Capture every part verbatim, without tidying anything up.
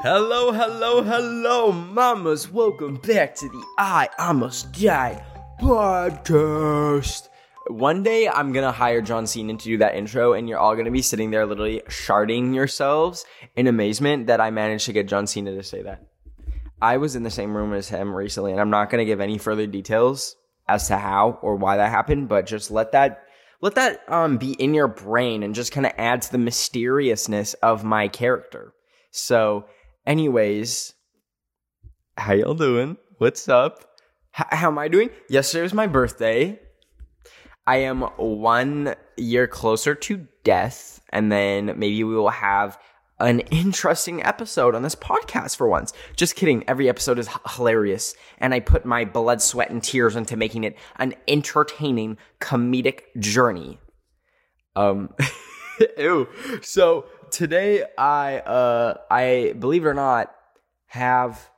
Hello, hello, hello, mamas. Welcome back to the I Almost Died podcast. One day, I'm going to hire John Cena to do that intro, and you're all going to be sitting there literally sharding yourselves in amazement that I managed to get John Cena to say that. I was in the same room as him recently, and I'm not going to give any further details as to how or why that happened, but just let that let that um be in your brain and just kind of add to the mysteriousness of my character. So, anyways, how y'all doing? What's up? H- how am I doing? Yesterday was my birthday. I am one year closer to death, and then maybe we will have an interesting episode on this podcast for once. Just kidding. Every episode is h- hilarious, and I put my blood, sweat, and tears into making it an entertaining, comedic journey. Um, ew. So today, I, uh, I believe it or not, have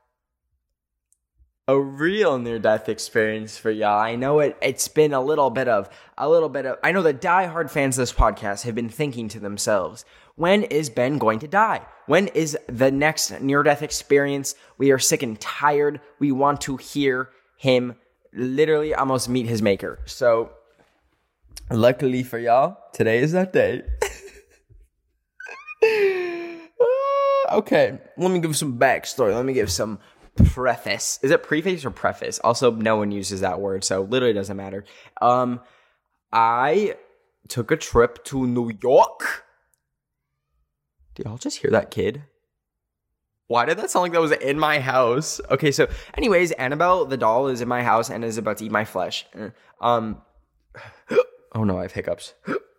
a real near-death experience for y'all. I know it, it's been a little bit of, a little bit of, I know the diehard fans of this podcast have been thinking to themselves, when is Ben going to die? When is the next near-death experience? We are sick and tired. We want to hear him literally almost meet his maker. So, luckily for y'all, today is that day. uh, okay, let me give some backstory. Let me give some preface. Is it preface or preface? Also, no one uses that word, so literally doesn't matter. Um, I took a trip to New York. Did y'all just hear that kid? Why did that sound like that was in my house? Okay, so anyways, Annabelle the doll is in my house and is about to eat my flesh. Um, oh no, I have hiccups.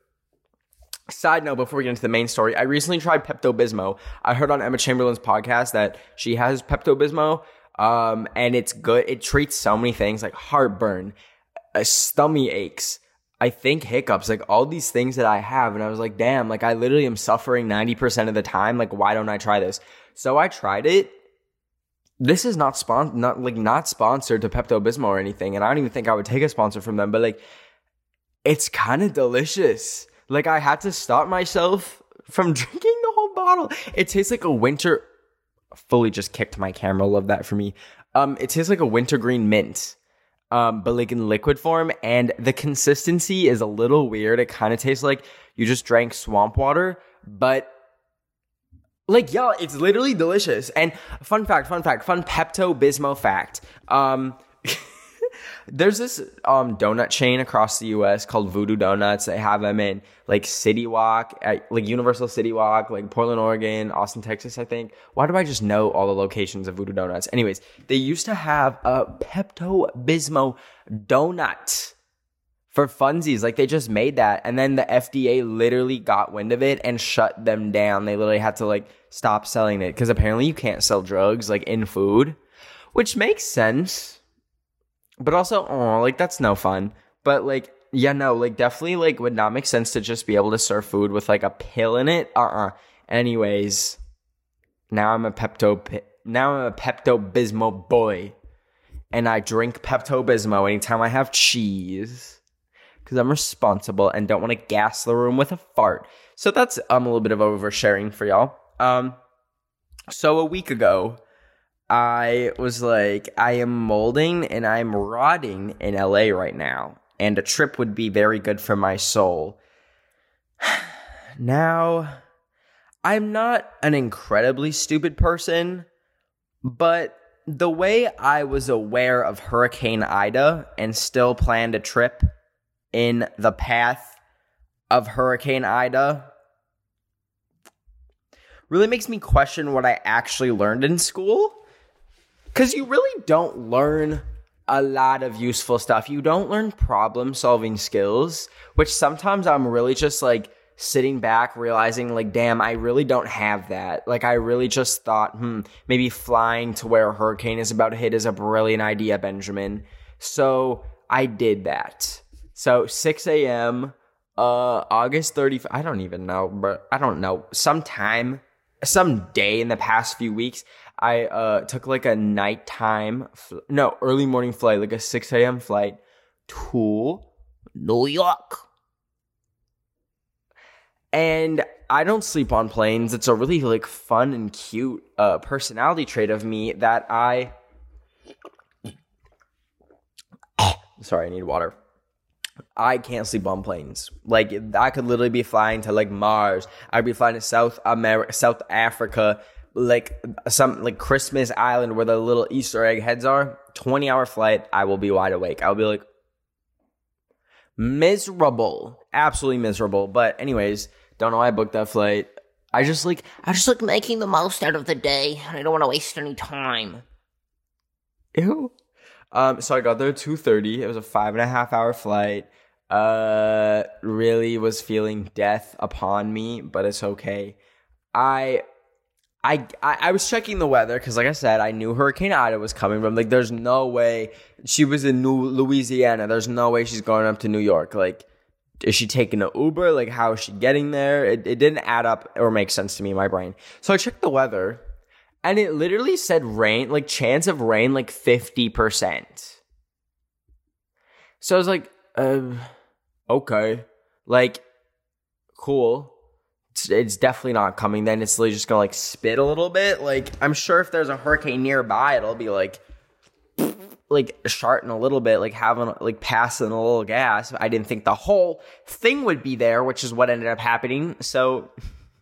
Side note, before we get into the main story, I recently tried Pepto-Bismol. I heard on Emma Chamberlain's podcast that she has Pepto-Bismol, um, and it's good. It treats so many things like heartburn, uh, stomach aches, I think hiccups, like all these things that I have. And I was like, damn, like I literally am suffering ninety percent of the time. Like, why don't I try this? So I tried it. This is not spon- not like not sponsored to Pepto-Bismol or anything. And I don't even think I would take a sponsor from them, but like, it's kind of delicious. Like, I had to stop myself from drinking the whole bottle. It tastes like a winter... Fully just kicked my camera. Love that for me. Um, it tastes like a wintergreen mint, um, but like in liquid form. And the consistency is a little weird. It kind of tastes like you just drank swamp water. But, like, y'all, it's literally delicious. And fun fact, fun fact, fun Pepto-Bismol fact. Um... There's this um, donut chain across the U S called Voodoo Donuts. They have them in like City Walk, at, like Universal City Walk, like Portland, Oregon, Austin, Texas, I think. Why do I just know all the locations of Voodoo Donuts? Anyways, they used to have a Pepto-Bismol donut for funsies. Like, they just made that. And then the F D A literally got wind of it and shut them down. They literally had to like stop selling it because apparently you can't sell drugs like in food, which makes sense. But also, oh, like, that's no fun. But, like, yeah, no, like, definitely, like, would not make sense to just be able to serve food with, like, a pill in it. Uh-uh. Anyways, now I'm a Pepto, now I'm a Pepto-Bismol boy. And I drink Pepto-Bismol anytime I have cheese. Because I'm responsible and don't want to gas the room with a fart. So that's um, a little bit of oversharing for y'all. Um, so a week ago... I was like, I am molding and I'm rotting in L A right now, and a trip would be very good for my soul. Now, I'm not an incredibly stupid person, but the way I was aware of Hurricane Ida and still planned a trip in the path of Hurricane Ida really makes me question what I actually learned in school. Because you really don't learn a lot of useful stuff. You don't learn problem-solving skills, which sometimes I'm really just, like, sitting back realizing, like, damn, I really don't have that. Like, I really just thought, hmm, maybe flying to where a hurricane is about to hit is a brilliant idea, Benjamin. So I did that. So six a.m., uh, August thirty-first, I don't even know, but I don't know, sometime, some day in the past few weeks, I uh, took like a nighttime, fl- no, early morning flight, like a six a.m. flight to New York. And I don't sleep on planes. It's a really like fun and cute uh, personality trait of me that I. Sorry, I need water. I can't sleep on planes. Like I could literally be flying to like Mars. I'd be flying to South America, South Africa, like some like Christmas Island where the little Easter egg heads are. twenty hour flight. I will be wide awake. I'll be like miserable, absolutely miserable. But anyways. Don't know why I booked that flight. I just like I just like making the most out of the day. I don't want to waste any time. Ew. Um, so I got there at two thirty. It was a five and a half hour flight. Uh, really was feeling death upon me, but it's okay. I, I, I, I was checking the weather because, like I said, I knew Hurricane Ida was coming. But I'm like, there's no way she was in New Louisiana. There's no way she's going up to New York. Like. Is she taking an Uber? Like, how is she getting there? It, it didn't add up or make sense to me in my brain. So I checked the weather, and it literally said rain, like chance of rain, like fifty percent. So I was like, uh, okay. Like, cool. It's, it's definitely not coming then. It's literally just going to, like, spit a little bit. Like, I'm sure if there's a hurricane nearby, it'll be, like... like sharting a little bit, like having like passing a little gas. I didn't think the whole thing would be there, which is what ended up happening. So,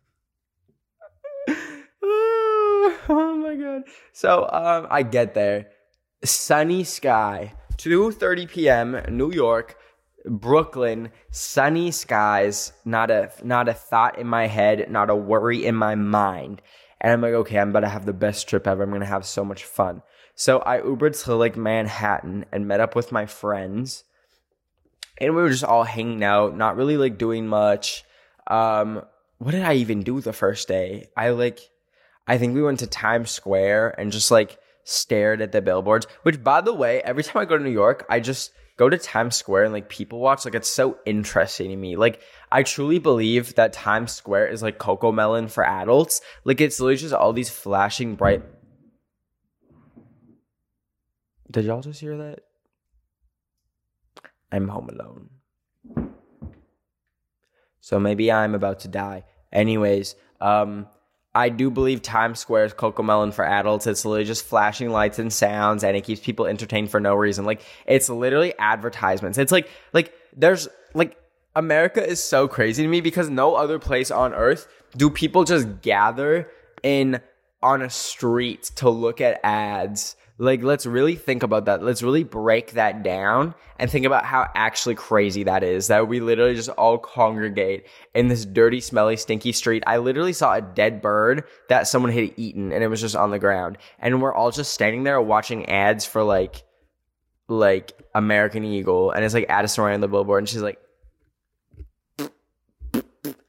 oh my god. So um, I get there, sunny sky, two thirty p.m. New York, Brooklyn, sunny skies. Not a not a thought in my head, not a worry in my mind. And I'm like, okay, I'm about to have the best trip ever. I'm gonna have so much fun. So I Ubered to like Manhattan and met up with my friends, and we were just all hanging out, not really like doing much. Um, what did I even do the first day? I like, I think we went to Times Square and just like stared at the billboards, which by the way, every time I go to New York, I just go to Times Square and like people watch. Like it's so interesting to me. Like I truly believe that Times Square is like Cocomelon for adults. Like it's literally just all these flashing bright. Did y'all just hear that? I'm home alone. So maybe I'm about to die. Anyways, um, I do believe Times Square is Cocomelon for adults. It's literally just flashing lights and sounds, and it keeps people entertained for no reason. Like, it's literally advertisements. It's like, like, there's, like, America is so crazy to me because no other place on earth do people just gather in on a street to look at ads. Like, let's really think about that. Let's really break that down and think about how actually crazy that is, that we literally just all congregate in this dirty, smelly, stinky street. I literally saw a dead bird that someone had eaten, and it was just on the ground. And we're all just standing there watching ads for, like, like American Eagle. And it's, like, Addison Rae on the billboard, and she's like, Addison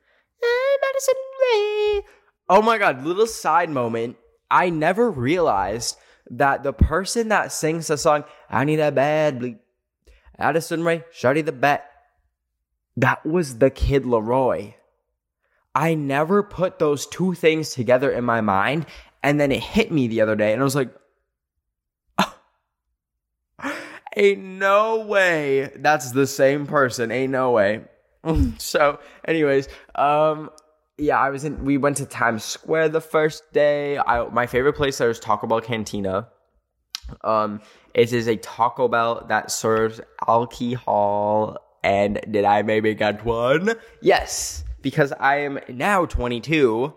Rae. Oh, my God. Little side moment. I never realized that the person that sings the song, I Need a Bad Bleep, Addison Rae, Shawty the Bat, that was the Kid Laroi. I never put those two things together in my mind, and then it hit me the other day, and I was like, oh, ain't no way that's the same person, ain't no way. So, anyways, um... yeah, I was in. We went to Times Square the first day. I my favorite place there is Taco Bell Cantina. Um, it is a Taco Bell that serves alcohol. And did I maybe get one? Yes, because I am now twenty-two.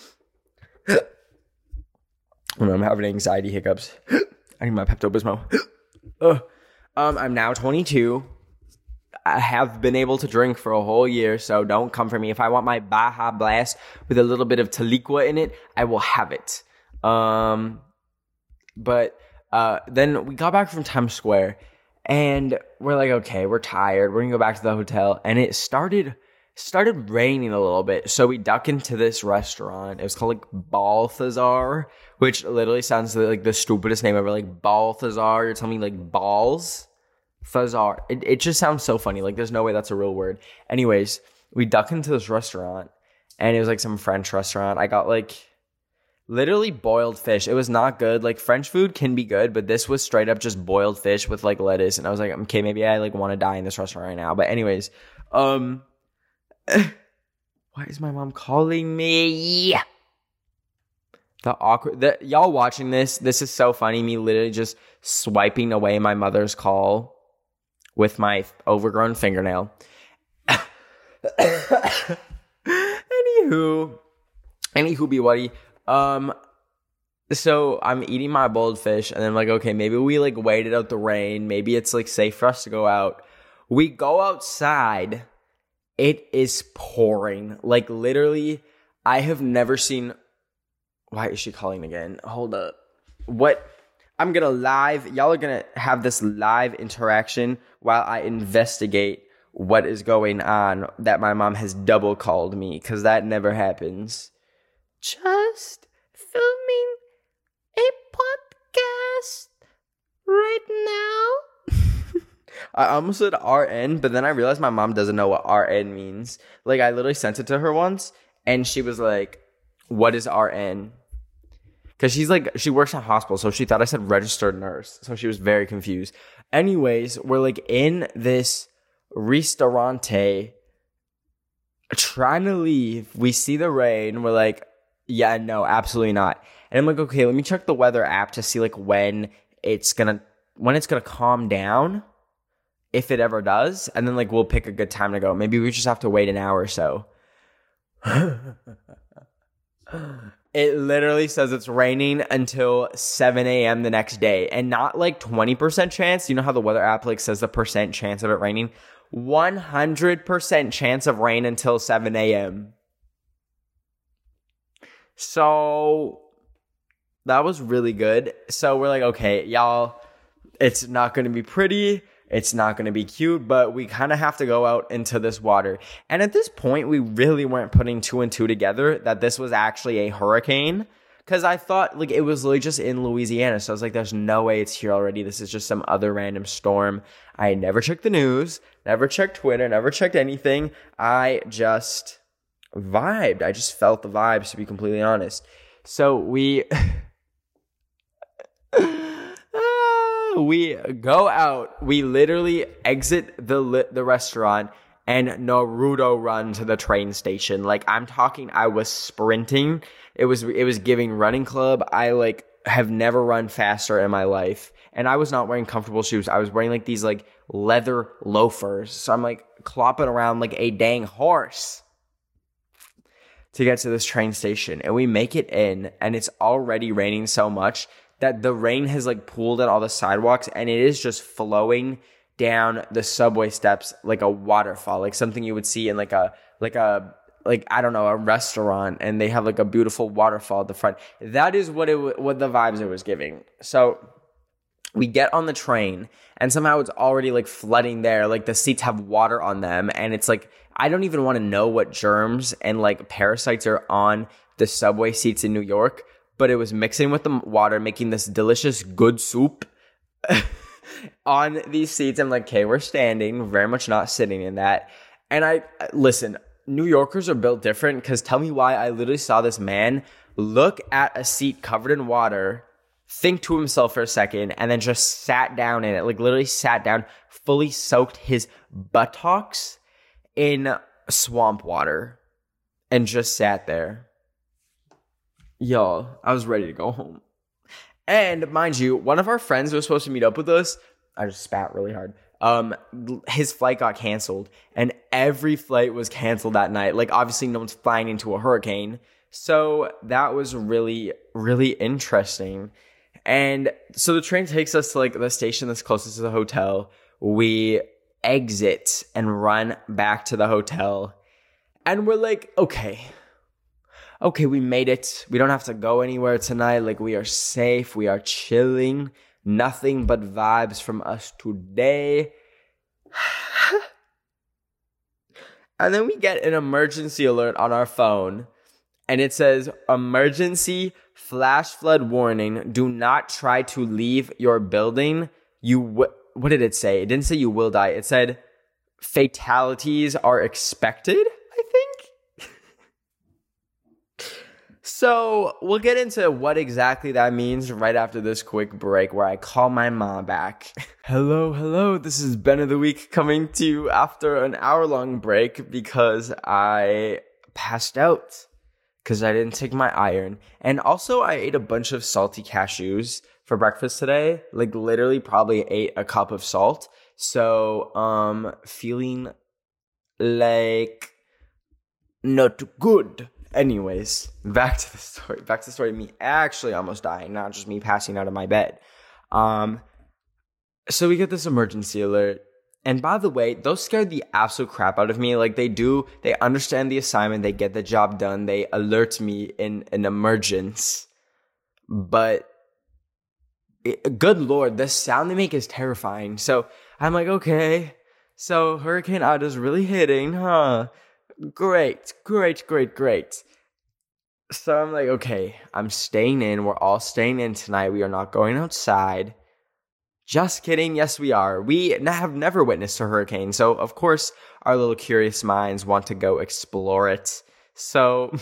I'm having anxiety hiccups. I need my Pepto-Bismol. um, I'm now twenty-two. I have been able to drink for a whole year, so don't come for me. If I want my Baja Blast with a little bit of Taliqua in it, I will have it. Um, but uh, then we got back from Times Square, and we're like, okay, we're tired. We're going to go back to the hotel. And it started started raining a little bit, so we duck into this restaurant. It was called, like, Balthazar, which literally sounds like the stupidest name ever. Like, Balthazar, you're telling me, like, balls? Fazar. It, it just sounds so funny. Like, there's no way that's a real word. Anyways, we duck into this restaurant, and it was, like, some French restaurant. I got, like, literally boiled fish. It was not good. Like, French food can be good, but this was straight up just boiled fish with, like, lettuce. And I was like, okay, maybe I, like, want to die in this restaurant right now. But anyways, um, Why is my mom calling me? The awkward, the, y'all watching this, this is so funny. Me literally just swiping away my mother's call with my overgrown fingernail. Anywho, anywho, be whatty. Um, so I'm eating my boiled fish, and then I'm like, okay, maybe we like waited out the rain. Maybe it's like safe for us to go out. We go outside. It is pouring. Like literally, I have never seen. Why is she calling again? Hold up. What? I'm gonna live. Y'all are gonna have this live interaction while I investigate what is going on that my mom has double called me, because that never happens. Just filming a podcast right now. I almost said R N, but then I realized my mom doesn't know what R N means. Like, I literally sent it to her once, and she was like, what is R N? Because she's like, she works in a hospital, so she thought I said registered nurse. So she was very confused. Anyways, we're like in this ristorante trying to leave. We see the rain. We're like, yeah, no, absolutely not. And I'm like, okay, let me check the weather app to see like when it's gonna when it's gonna calm down, if it ever does, and then like we'll pick a good time to go. Maybe we just have to wait an hour or so. It literally says it's raining until seven a.m. the next day, and not like twenty percent chance. You know how the weather app like says the percent chance of it raining? one hundred percent chance of rain until seven a.m. So that was really good. So we're like, okay, y'all, it's not going to be pretty. It's not going to be cute, but we kind of have to go out into this water. And at this point, we really weren't putting two and two together that this was actually a hurricane. Because I thought like it was literally just in Louisiana. So I was like, there's no way it's here already. This is just some other random storm. I never checked the news, never checked Twitter, never checked anything. I just vibed. I just felt the vibes, to be completely honest. So we... We go out, we literally exit the the restaurant and Naruto run to the train station. Like, I'm talking, I was sprinting. It was it was giving running club. I like have never run faster in my life. And I was not wearing comfortable shoes. I was wearing like these like leather loafers. So I'm like clopping around like a dang horse to get to this train station. And we make it in, and it's already raining so much that the rain has like pooled at all the sidewalks, and it is just flowing down the subway steps like a waterfall, like something you would see in like a like a like I don't know, a restaurant, and they have like a beautiful waterfall at the front. That is what it what the vibes it was giving. So we get on the train, and somehow it's already like flooding there. Like the seats have water on them, and it's like I don't even want to know what germs and like parasites are on the subway seats in New York. But it was mixing with the water, making this delicious, good soup on these seats. I'm like, okay, we're standing, very much not sitting in that. And I, listen, New Yorkers are built different, because tell me why. I literally saw this man look at a seat covered in water, think to himself for a second, and then just sat down in it. Like, literally sat down, fully soaked his buttocks in swamp water, and just sat there. Y'all, I was ready to go home. And mind you, one of our friends who was supposed to meet up with us, I just spat really hard. Um, his flight got canceled, and every flight was canceled that night. Like, obviously, no one's flying into a hurricane. So that was really, really interesting. And so the train takes us to like the station that's closest to the hotel. We exit and run back to the hotel, and we're like, okay. Okay, we made it. We don't have to go anywhere tonight. Like, we are safe. We are chilling. Nothing but vibes from us today. And then we get an emergency alert on our phone. And it says, emergency flash flood warning. Do not try to leave your building. You w- What did it say? It didn't say you will die. It said fatalities are expected, I think. So we'll get into what exactly that means right after this quick break where I call my mom back. Hello, hello. This is Ben of the Week coming to you after an hour-long break because I passed out because I didn't take my iron. And also, I ate a bunch of salty cashews for breakfast today. Like, literally probably ate a cup of salt. So, um, feeling like not good. Anyways, back to the story. Back to the story of me actually almost dying, not just me passing out of my bed. Um, so we get this emergency alert. And by the way, those scared the absolute crap out of me. Like, they do, they understand the assignment, they get the job done, they alert me in an emergence. But, it, good Lord, the sound they make is terrifying. So, I'm like, okay, so Hurricane Ida's really hitting, huh? Great, great, great, great. So, I'm like, okay, I'm staying in, we're all staying in tonight, we are not going outside. Just kidding. Yes, we are. We have never witnessed a hurricane. So, of course, our little curious minds want to go explore it. So,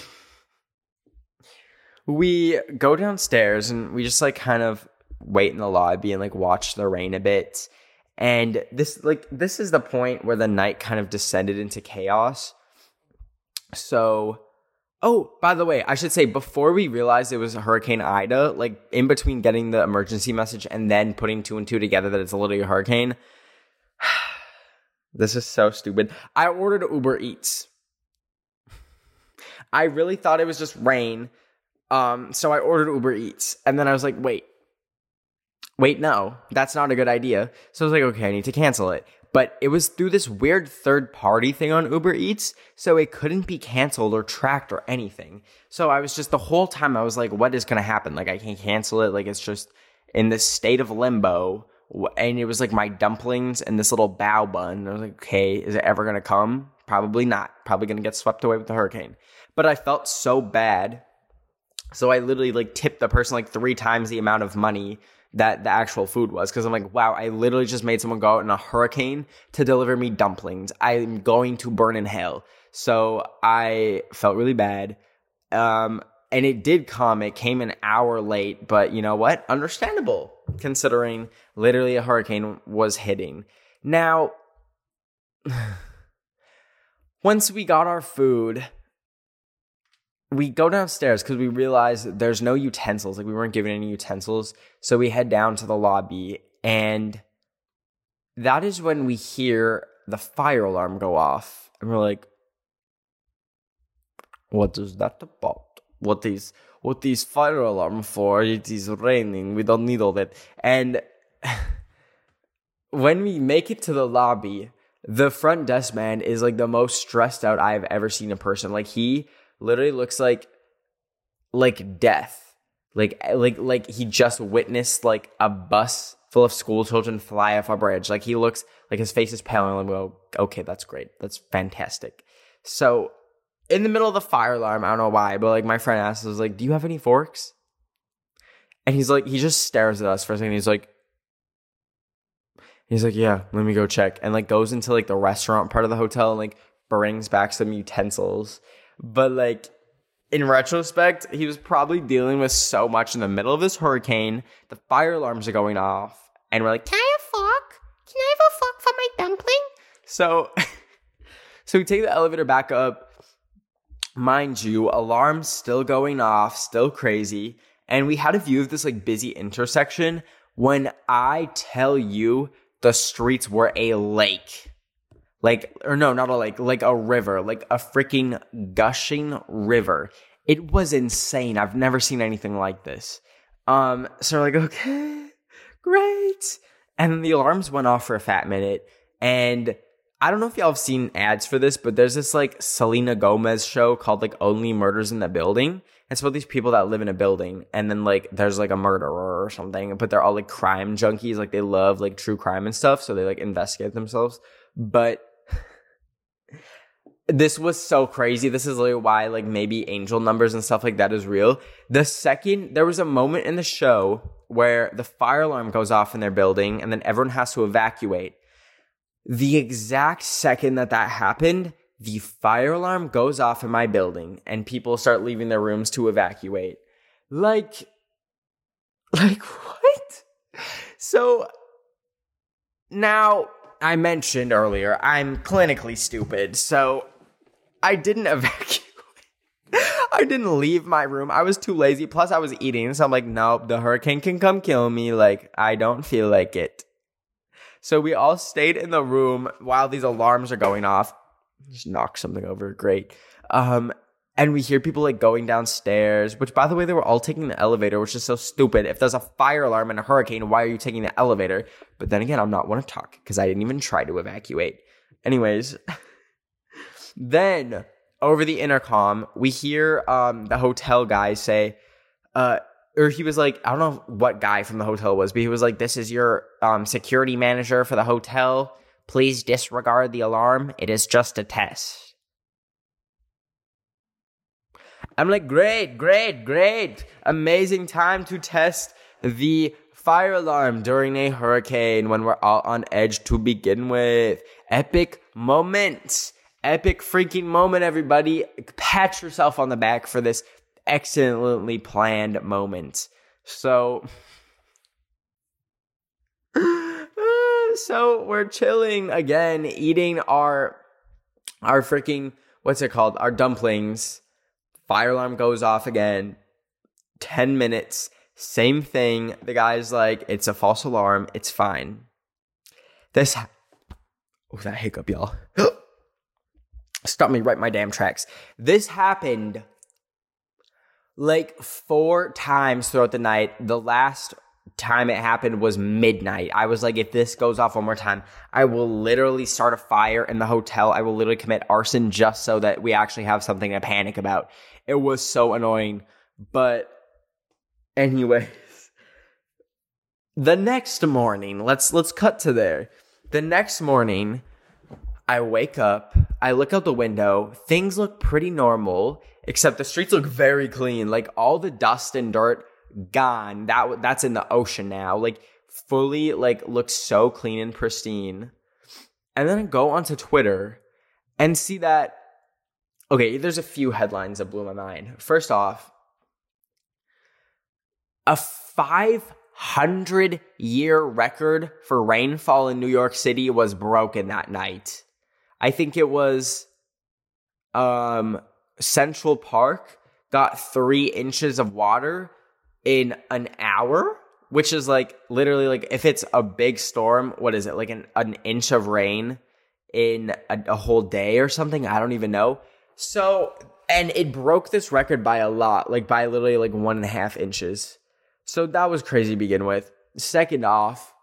we go downstairs and we just like kind of wait in the lobby and like watch the rain a bit. And this like this is the point where the night kind of descended into chaos. So, oh, by the way, I should say before we realized it was Hurricane Ida, like in between getting the emergency message and then putting two and two together that it's literally a hurricane. This is so stupid. I ordered Uber Eats. I really thought it was just rain. Um, so I ordered Uber Eats. And then I was like, wait. Wait, no, that's not a good idea. So I was like, okay, I need to cancel it. But it was through this weird third-party thing on Uber Eats, so it couldn't be canceled or tracked or anything. So I was just, the whole time, I was like, what is going to happen? Like, I can't cancel it. Like, it's just in this state of limbo. And it was like my dumplings and this little bao bun. And I was like, okay, is it ever going to come? Probably not. Probably going to get swept away with the hurricane. But I felt so bad. So I literally, like, tipped the person, like, three times the amount of money that the actual food was, because I'm like, wow, I literally just made someone go out in a hurricane to deliver me dumplings. I'm going to burn in hell. So I felt really bad. Um, and it did come. It came an hour late, but you know what? Understandable, considering literally a hurricane was hitting. Now, once we got our food, we go downstairs because we realized there's no utensils. Like, we weren't given any utensils. So we head down to the lobby. And that is when we hear the fire alarm go off. And we're like, what is that about? What is what is fire alarm for? It is raining. We don't need all that. And when we make it to the lobby, the front desk man is like the most stressed out I've ever seen a person. Like, he literally looks like like death. Like like like he just witnessed like a bus full of school children fly off a bridge. Like, he looks like his face is pale, and I'm go, okay, that's great. That's fantastic. So in the middle of the fire alarm, I don't know why, but like my friend asked, was like, do you have any forks? And he's like, he just stares at us for a second. He's like, he's like, yeah, let me go check. And like goes into like the restaurant part of the hotel and like brings back some utensils. But, like, in retrospect, he was probably dealing with so much in the middle of this hurricane. The fire alarms are going off. And we're like, can I have a fork? Can I have a fork for my dumpling? So, so we take the elevator back up. Mind you, alarms still going off, still crazy. And we had a view of this, like, busy intersection. When I tell you the streets were a lake. Like, or no, not a lake, like a river, like a freaking gushing river. It was insane. I've never seen anything like this. Um, so we're like, okay, great. And then the alarms went off for a fat minute. And I don't know if y'all have seen ads for this, but there's this like Selena Gomez show called like Only Murders in the Building. It's about these people that live in a building, and then like there's like a murderer or something, but they're all like crime junkies. Like, they love like true crime and stuff. So they like investigate themselves. But this was so crazy. This is literally why, like, maybe angel numbers and stuff like that is real. The second, there was a moment in the show where the fire alarm goes off in their building and then everyone has to evacuate. The exact second that that happened, the fire alarm goes off in my building and people start leaving their rooms to evacuate. Like, like what? So now, I mentioned earlier, I'm clinically stupid, so I didn't evacuate. I didn't leave my room. I was too lazy. Plus, I was eating. So I'm like, nope, the hurricane can come kill me. Like, I don't feel like it. So we all stayed in the room while these alarms are going off. Just knock something over. Great. Um, and we hear people like going downstairs, which, by the way, they were all taking the elevator, which is so stupid. If there's a fire alarm and a hurricane, why are you taking the elevator? But then again, I'm not one to talk because I didn't even try to evacuate. Anyways, then over the intercom, we hear um, the hotel guy say, uh, or he was like, I don't know what guy from the hotel was, but he was like, this is your um, security manager for the hotel. Please disregard the alarm. It is just a test. I'm like, great, great, great. Amazing time to test the fire alarm during a hurricane when we're all on edge to begin with. Epic moment. Epic freaking moment, everybody. Pat yourself on the back for this excellently planned moment. So, so we're chilling again, eating our, our freaking, what's it called? Our dumplings. Fire alarm goes off again. ten minutes. Same thing. The guy's like, it's a false alarm. It's fine. This, ha- oh, that hiccup, y'all. Stop me right in my damn tracks. This happened like four times throughout the night. The last time it happened was midnight. I was like, if this goes off one more time, I will literally start a fire in the hotel. I will literally commit arson just so that we actually have something to panic about. It was so annoying. But anyways, the next morning, let's let's cut to there. The next morning, I wake up, I look out the window, things look pretty normal, except the streets look very clean. Like, all the dust and dirt gone. That that's in the ocean now. Like, fully, like, looks so clean and pristine. And then I go onto Twitter and see that, okay, there's a few headlines that blew my mind. First off, a five hundred year record for rainfall in New York City was broken that night. I think it was um, Central Park got three inches of water in an hour, which is like literally like if it's a big storm, what is it? Like an, an inch of rain in a, a whole day or something? I don't even know. So, and it broke this record by a lot, like by literally like one and a half inches. So that was crazy to begin with. Second off,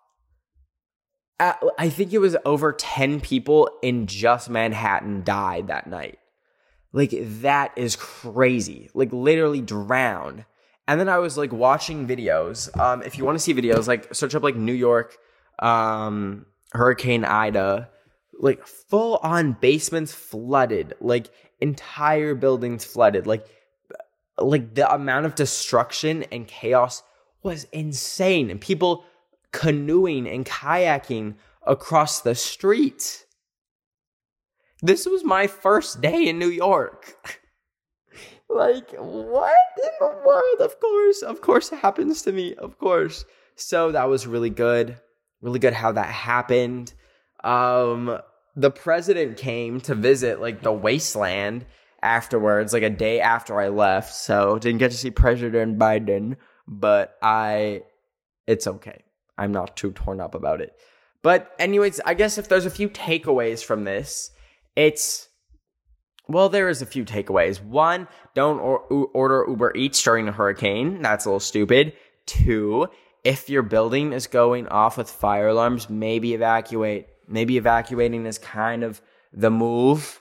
I think it was over ten people in just Manhattan died that night. Like, that is crazy. Like, literally drowned. And then I was, like, watching videos. Um, if you want to see videos, like, search up, like, New York, um, Hurricane Ida. Like, full-on basements flooded. Like, entire buildings flooded. Like, like the amount of destruction and chaos was insane. And people canoeing and kayaking across the street. This was my first day in New York. Like, what in the world? Of course, of course it happens to me, of course. So that was really good. Really good how that happened. Um, the president came to visit, like, the wasteland afterwards, like a day after I left. So didn't get to see President Biden, but I, it's okay. I'm not too torn up about it. But anyways, I guess if there's a few takeaways from this, it's, well, there is a few takeaways. One, don't or- order Uber Eats during a hurricane. That's a little stupid. Two, if your building is going off with fire alarms, maybe evacuate. Maybe evacuating is kind of the move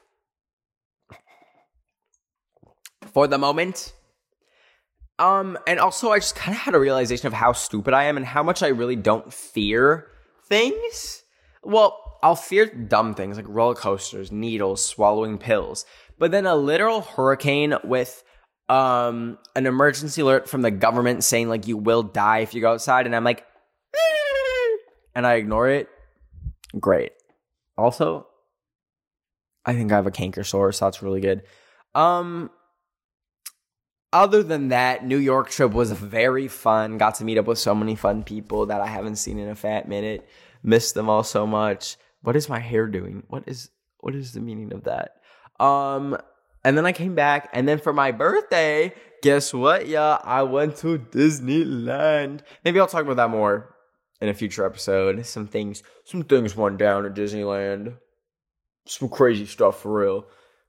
for the moment. Um, and also I just kind of had a realization of how stupid I am and how much I really don't fear things. Well, I'll fear dumb things like roller coasters, needles, swallowing pills. But then a literal hurricane with um an emergency alert from the government saying like you will die if you go outside, and I'm like, eh, and I ignore it. Great. Also, I think I have a canker sore, so that's really good. Um... Other than that, New York trip was very fun. Got to meet up with so many fun people that I haven't seen in a fat minute. Missed them all so much. What is my hair doing? What is what is the meaning of that? Um, And then I came back, and then for my birthday, guess what, y'all? I went to Disneyland. Maybe I'll talk about that more in a future episode. Some things, some things went down at Disneyland. Some crazy stuff for real.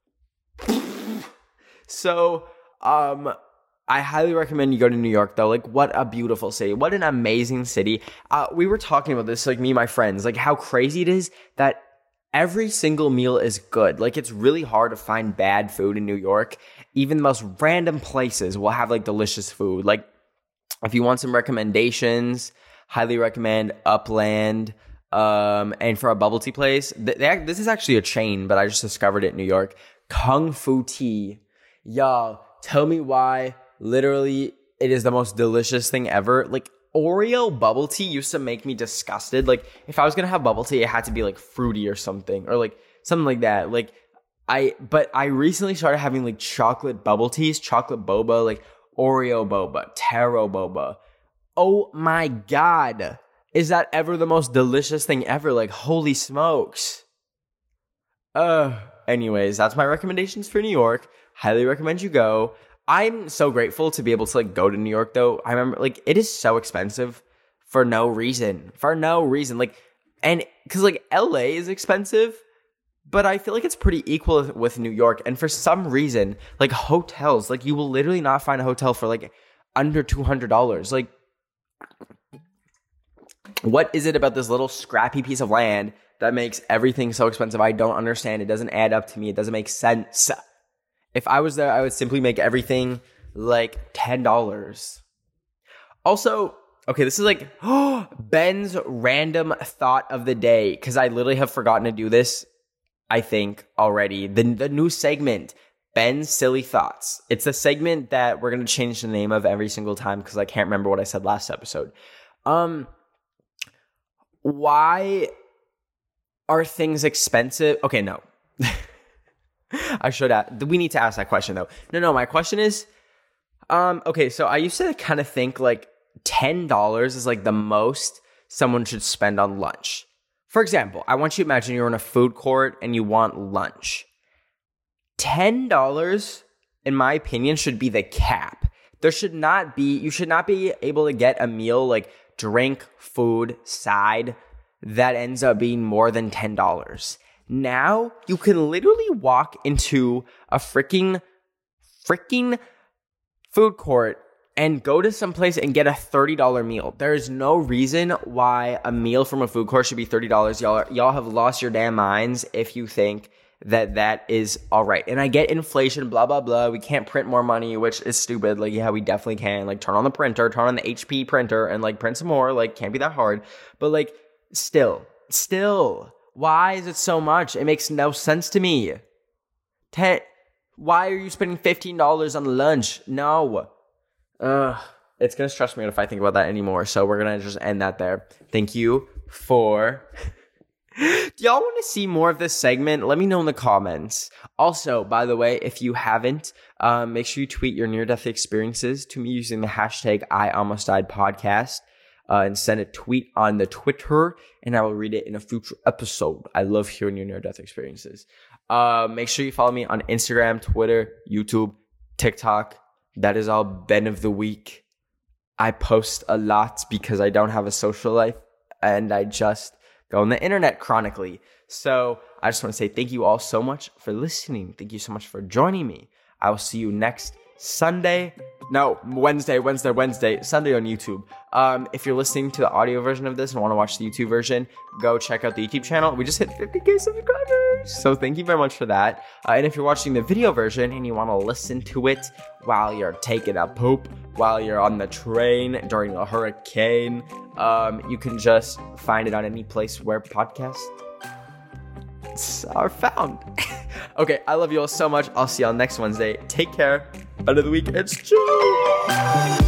So, um, I highly recommend you go to New York, though. Like, what a beautiful city. What an amazing city. Uh, we were talking about this, like, me and my friends, like, how crazy it is that every single meal is good. Like, it's really hard to find bad food in New York. Even the most random places will have, like, delicious food. Like, if you want some recommendations, highly recommend Upland. Um, and for a bubble tea place, th- they, this is actually a chain, but I just discovered it in New York. Kung Fu Tea. Y'all, tell me why. Literally, it is the most delicious thing ever. Like, Oreo bubble tea used to make me disgusted. Like, if I was gonna have bubble tea, it had to be like fruity or something, or like something like that. Like, I, but I recently started having like chocolate bubble teas, chocolate boba, like Oreo boba, taro boba. Oh my God. Is that ever the most delicious thing ever? Like, holy smokes. Uh, anyways, that's my recommendations for New York. Highly recommend you go. I'm so grateful to be able to like go to New York though. I remember like it is so expensive for no reason. For no reason. Like, and because like L A is expensive, but I feel like it's pretty equal with New York. And for some reason, like hotels, like you will literally not find a hotel for like under two hundred dollars. Like, what is it about this little scrappy piece of land that makes everything so expensive? I don't understand. It doesn't add up to me. It doesn't make sense. If I was there, I would simply make everything like ten dollars. Also, okay, this is like oh, Ben's random thought of the day, because I literally have forgotten to do this, I think, already. The, the new segment, Ben's Silly Thoughts. It's a segment that we're going to change the name of every single time because I can't remember what I said last episode. Um, why are things expensive? Okay, no. I should ask. We need to ask that question, though. No, no, my question is, um, okay, so I used to kind of think, like, ten dollars is, like, the most someone should spend on lunch. For example, I want you to imagine you're in a food court and you want lunch. ten dollars, in my opinion, should be the cap. There should not be, you should not be able to get a meal, like, drink, food, side, that ends up being more than ten dollars. Now, you can literally walk into a freaking, freaking food court and go to some place and get a thirty dollars meal. There is no reason why a meal from a food court should be thirty dollars. Y'all, are, y'all have lost your damn minds if you think that that is all right. And I get inflation, blah, blah, blah. We can't print more money, which is stupid. Like, yeah, we definitely can. Like, turn on the printer, turn on the H P printer and, like, print some more. Like, can't be that hard. But, like, still, still... why is it so much? It makes no sense to me. Ten, why are you spending fifteen dollars on lunch? No. Ugh. It's going to stress me out if I think about that anymore. So we're going to just end that there. Thank you for... Do y'all want to see more of this segment? Let me know in the comments. Also, by the way, if you haven't, um, make sure you tweet your near-death experiences to me using the hashtag I Almost Died podcast. Uh, and send a tweet on the Twitter, and I will read it in a future episode. I love hearing your near-death experiences. Uh, make sure you follow me on Instagram, Twitter, YouTube, TikTok. That is all Ben of the Week. I post a lot because I don't have a social life, and I just go on the internet chronically. So I just want to say thank you all so much for listening. Thank you so much for joining me. I will see you next Sunday. No, Wednesday, Wednesday, Wednesday, Sunday on YouTube. Um, if you're listening to the audio version of this and want to watch the YouTube version, go check out the YouTube channel. We just hit fifty K subscribers. So thank you very much for that. Uh, and if you're watching the video version and you want to listen to it while you're taking a poop, while you're on the train during a hurricane, um, you can just find it on any place where podcasts are found. Okay, I love you all so much. I'll see y'all next Wednesday. Take care. End of the week. It's Joe.